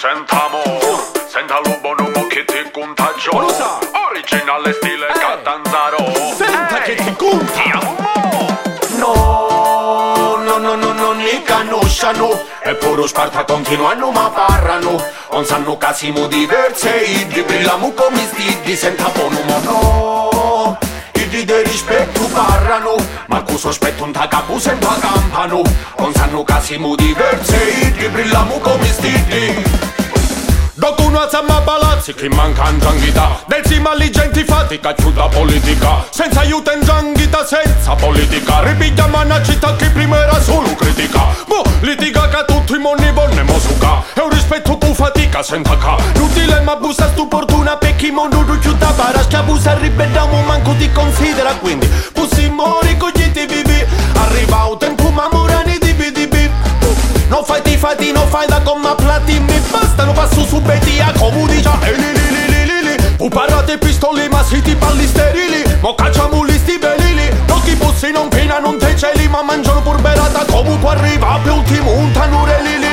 sentamo, senta l'uomo che ti contagio. Originale stile Catanzaro. Senta che ti conta. Non li conoscono. Eppure Sparta continuano ma parlano. Non sanno che siamo diversi. Di brilliamo come stidi senza bonumo. No, i di rispetto parlano. Ma con sospetto un capo senza campano. Non sanno che siamo diversi. Di brilliamo come stidi. Dopo una zamma palazzi che manca andranghita. Del cima li genti fatica ciuda politica. Senza aiuto in gianghita, senza politica. Ripigliamo una città che prima era solo critica. Mo litiga che tutti i monni vorremmo suca. È un rispetto pu fatica senza ca. L'utile ma bussa stu fortuna per chi mondo chiuda para. Schiabusa ribelliamo manco ti considera. Quindi possiamo ricogliti vivi. Arriva un tempo ma morani di BDB. Non fai ti fatti, non fai da gomma plati. Mi basta, non passo su betia come dice u parate pistole ma si ti palli sterili. Mo cacciamo gli stivelili. Non chi bussi non pina non te celi. Ma mangiano pur berata comunque arriva per ultimo un tanure li.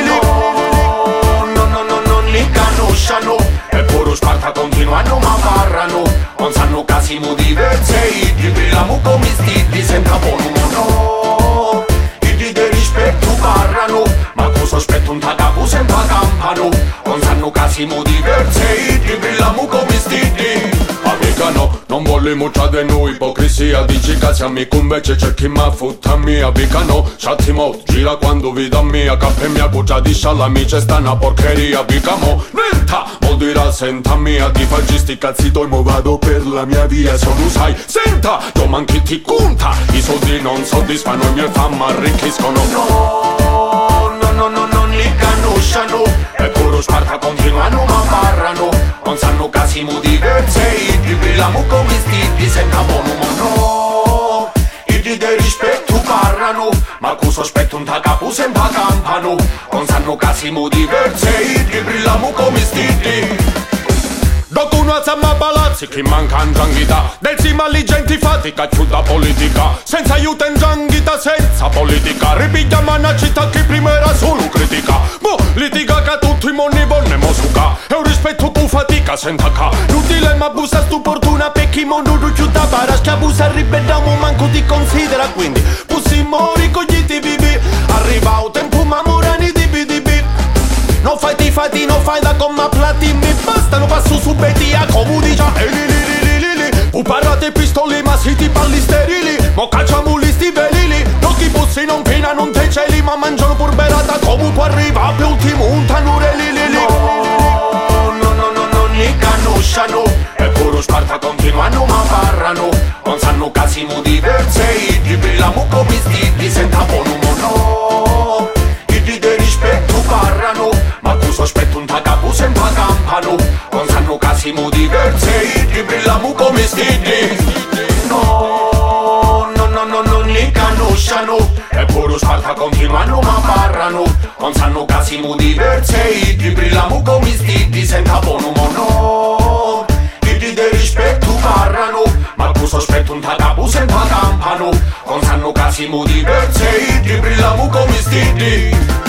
Non li conoscono. Eppure Sparta continuano ma parlano. Non sanno che siamo diversi. Di brilliamo come stidi senza bonumo. No, i di rispetto parlano. Ma con sospetto un capo senza campano. Non sanno che siamo diversi. Di brilliamo come stidi. Amica no, non vogliamo già di noi. Ipocrisia dici che siamo invece c'è chi ma futta mia. Amica no, sciattimo, gira quando vita mia. Cappe mia bugia di scialami c'è sta una porcheria. Amica mo, menta, mo dirà senta mia. Ti facci sti cazzi toi mo vado per la mia via. Solo sai, senta, io manchi ti conta. I soldi non soddisfano i miei fama arricchiscono. Non li conoscono. Eppure Sparta continuano ma parlano. Non sanno che siamo diversi. Di brilliamo come stidi senza bonumo. No, i di rispetto parlano. Ma con sospetto un capo senza campano. Non sanno che siamo diversi. Di brilliamo come stidi. Dopo una zamma palazzi che manca andranghita. Del cima li genti fatica ciuda politica. Senza aiuto in gianghita, senza politica. Ripigliamo una città che prima era solo critica. Mo litiga che tutti i monni vorremmo suca. È un rispetto pu fatica senza ca. L'utile ma bussa stu fortuna per chi mondo chiuda para. Schiabusa ribelliamo manco ti considera. Quindi possiamo ricogliti vivi. Arriva un tempo ma morani di BDB. Non fai ti fatti, non fai da gomma plati. Mi basta, non passo su betia come dice u parate pistole ma si ti palli sterili. Mo cacciamo gli stivelili. Non chi bussi non pina non te celi. Ma mangiano pur berata comunque arriva per ultimo un tanure li. Non li conoscono. Eppure Sparta continuano ma parlano. Non sanno che siamo diversi. Di brilliamo come stidi senza bonumo. No, i di rispetto parlano. Ma con sospetto un capo senza campano. Non sanno che siamo diversi. Di brilliamo come stidi. Non li conoscono. Eppure Sparta continuano ma parlano. Non sanno che siamo diversi. Di brilliamo come stidi senza bonumo. No, i di rispetto parlano. Ma con sospetto un capo senza campano. Non sanno che siamo diversi. Di brilliamo come stidi.